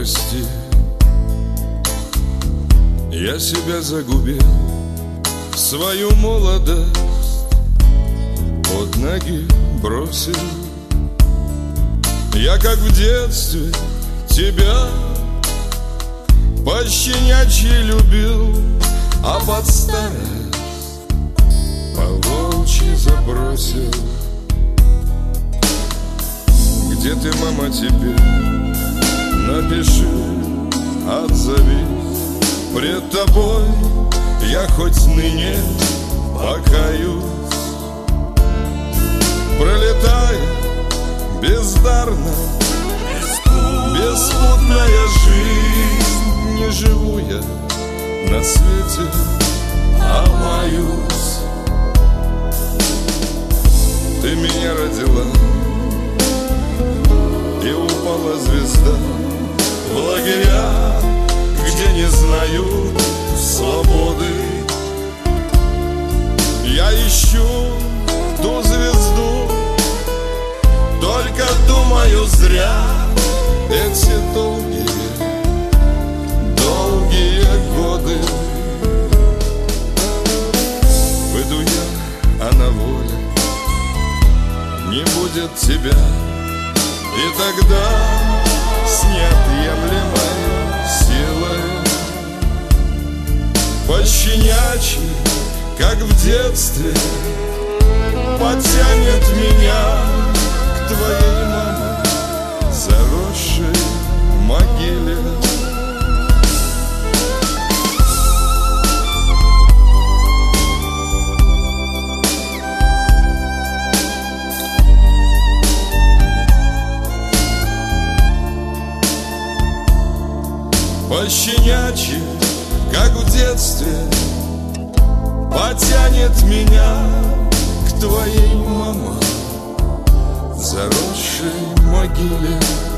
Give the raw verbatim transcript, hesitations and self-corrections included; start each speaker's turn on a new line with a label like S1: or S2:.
S1: прости, я себя загубил, свою молодость под ноги бросил. Я, как в детстве, тебя пощенячьи любил, а под старость по-волчьи забросил. Где ты, мама, теперь? Напиши, отзовись. Пред тобой я хоть ныне покаюсь. Пролетая бездарно, беспутная жизнь, не живу я на свете, а маюсь. Ты меня родила, и упала звезда в лагеря, где не знают свободы. Я ищу ту звезду, только думаю зря. Эти долгие, долгие годы. Выйду я, а на воле не будет тебя. И тогда с неотъемлемой силой пощенячьи, как в детстве, потянет меня к твоей, мама, заросшей могиле. Пощенячьи, как в детстве, потянет меня к твоей, мама, заросшей могиле.